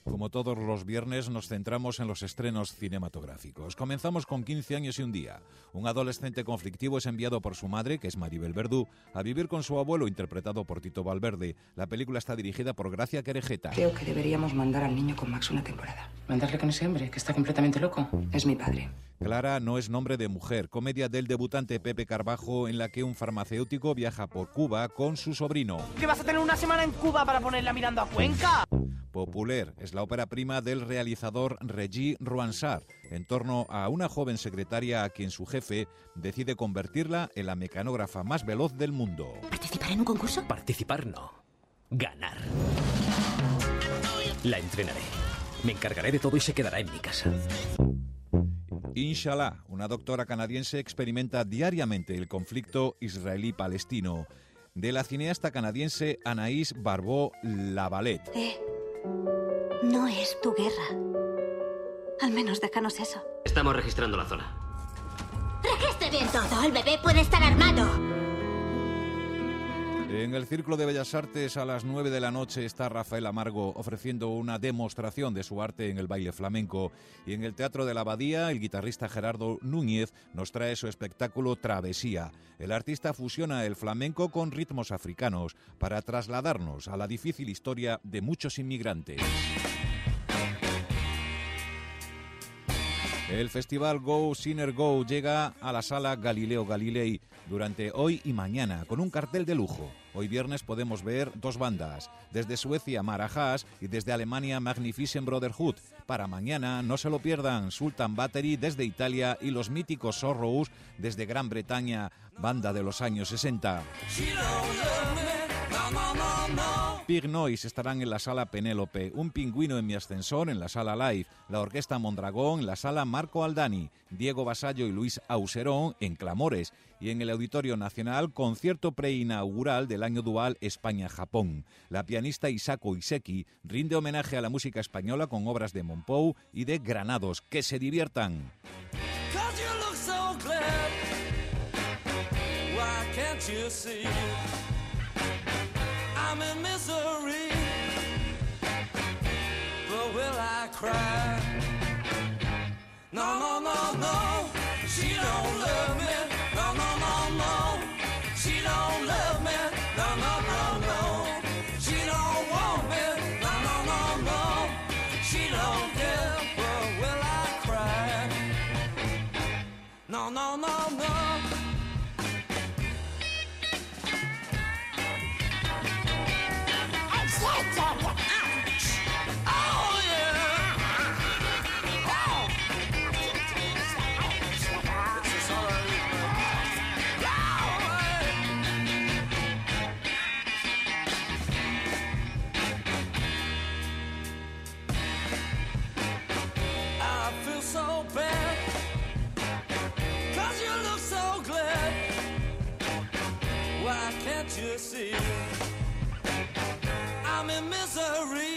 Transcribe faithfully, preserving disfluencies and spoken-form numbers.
Como todos los viernes, nos centramos en los estrenos cinematográficos. Comenzamos con quince años y un día. Un adolescente conflictivo es enviado por su madre, que es Maribel Verdú, a vivir con su abuelo, interpretado por Tito Valverde. La película está dirigida por Gracia Querejeta. Creo que deberíamos mandar al niño con Max una temporada. ¿Mandarle con ese hombre, que está completamente loco? Es mi padre. Clara no es nombre de mujer, comedia del debutante Pepe Carbajo, en la que un farmacéutico viaja por Cuba con su sobrino. ¿Que vas a tener una semana en Cuba para ponerla mirando a Cuenca? Populaire es la ópera prima del realizador Regis Rouansart, en torno a una joven secretaria a quien su jefe decide convertirla en la mecanógrafa más veloz del mundo. ¿Participar en un concurso? Participar no. Ganar. La entrenaré. Me encargaré de todo y se quedará en mi casa. Inshallah, una doctora canadiense experimenta diariamente el conflicto israelí-palestino. De la cineasta canadiense Anaïs Barbeau-Lavalette. Eh, no es tu guerra. Al menos déjanos eso. Estamos registrando la zona. Registre bien todo. El bebé puede estar armado. En el Círculo de Bellas Artes a las nueve de la noche está Rafael Amargo ofreciendo una demostración de su arte en el baile flamenco. Y en el Teatro de la Abadía, el guitarrista Gerardo Núñez nos trae su espectáculo Travesía. El artista fusiona el flamenco con ritmos africanos para trasladarnos a la difícil historia de muchos inmigrantes. El festival Go Sinner Go llega a la sala Galileo Galilei durante hoy y mañana con un cartel de lujo. Hoy viernes podemos ver dos bandas, desde Suecia Marahas y desde Alemania Magnificent Brotherhood. Para mañana no se lo pierdan, Sultan Battery desde Italia y los míticos Sorrows desde Gran Bretaña, banda de los años sesenta. Pig Noise estarán en la sala Penélope, Un pingüino en mi ascensor en la sala Live, la Orquesta Mondragón en la sala Marco Aldani, Diego Basallo y Luis Auserón en Clamores y en el Auditorio Nacional concierto preinaugural del año dual España-Japón. La pianista Isako Iseki rinde homenaje a la música española con obras de Monpou y de Granados. ¡Que se diviertan! I'm in misery, but will I cry? No, no, no, no, she don't love me. No, no, no, no, she don't love me. No, no, no, no, she don't want me. No, no, no, no, she don't care, but will I cry? No, no, no, no. You see, I'm in misery.